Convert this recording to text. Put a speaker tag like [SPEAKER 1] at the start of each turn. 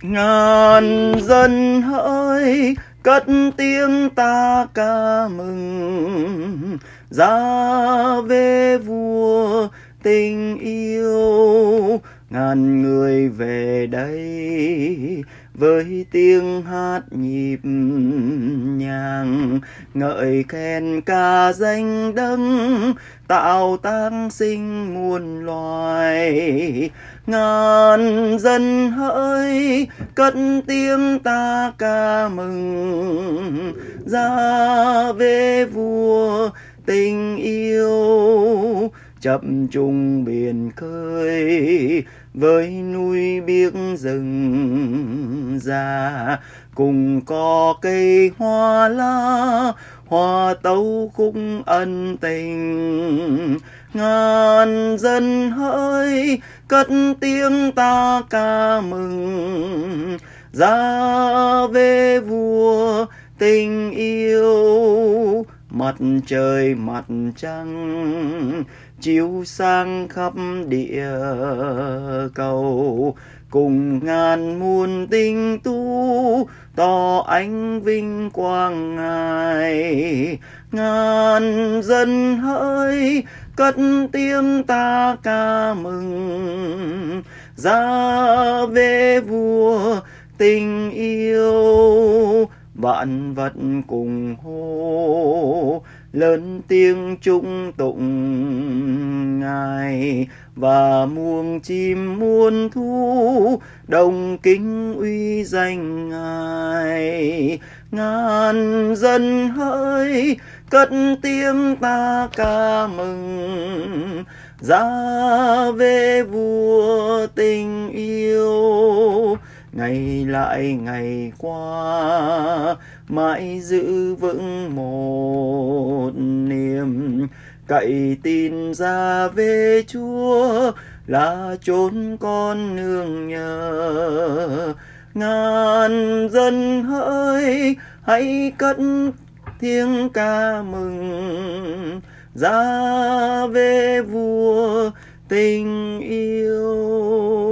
[SPEAKER 1] Ngàn dân hỡi cất tiếng ta ca mừng, ra về vua tình yêu. Ngàn người về đây với tiếng hát nhịp nhàng, ngợi khen ca danh đấng tạo táng sinh muôn loài. Ngàn dân hỡi cất tiếng ta ca mừng, ra về vua tình yêu. Chập trùng biển khơi với núi biếc rừng già, cùng có cây hoa lá hoa tấu khúc ân tình. Ngàn dân hỡi cất tiếng ta ca mừng, ra về vua tình yêu. Mặt trời mặt trăng chiếu sang khắp địa cầu, cùng ngàn muôn tinh tú tỏ ánh vinh quang Ngài. Ngàn dân hỡi cất tiếng ta ca mừng, ra về vua tình yêu. Vạn vật cùng hô lớn tiếng chúc tụng Ngài, và muôn chim muôn thú đồng kính uy danh Ngài. Ngàn dân hỡi cất tiếng ta ca mừng, ra về vua tình yêu. Ngày lại ngày qua mãi giữ vững một niềm, cậy tin ra về Chúa là chốn con nương nhờ. Ngàn dân hỡi hãy cất tiếng ca mừng, ra về vua tình yêu.